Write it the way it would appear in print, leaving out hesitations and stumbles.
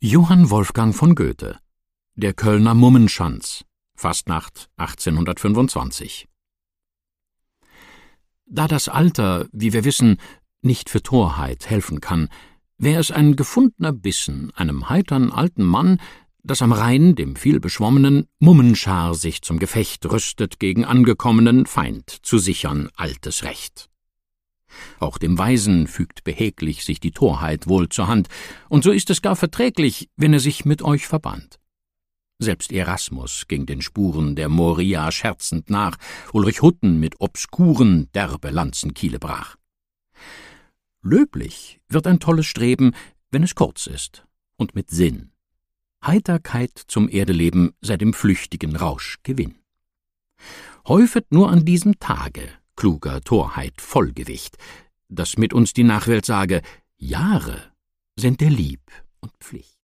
Johann Wolfgang von Goethe, Der Kölner Mummenschanz, Fastnacht 1825. Da das Alter, wie wir wissen, nicht für Torheit helfen kann, wär es ein gefundener Bissen, einem heitern alten Mann, dass am Rhein, dem vielbeschwommenen, Mummenschar sich zum Gefecht rüstet gegen angekommenen Feind zu sichern altes Recht. Auch dem Weisen fügt behäglich sich die Torheit wohl zur Hand, und so ist es gar verträglich, wenn er sich mit euch verband. Selbst Erasmus ging den Spuren der Moria scherzend nach, Ulrich Hutten mit obskuren, derbe Lanzenkiele brach. Löblich wird ein tolles Streben, wenn es kurz ist und mit Sinn. Heiterkeit zum Erdeleben sei dem flüchtigen Rausch Gewinn. Häufet nur an diesem Tage kluger Torheit Vollgewicht, dass mit uns die Nachwelt sage, Jahre sind der Lieb und Pflicht.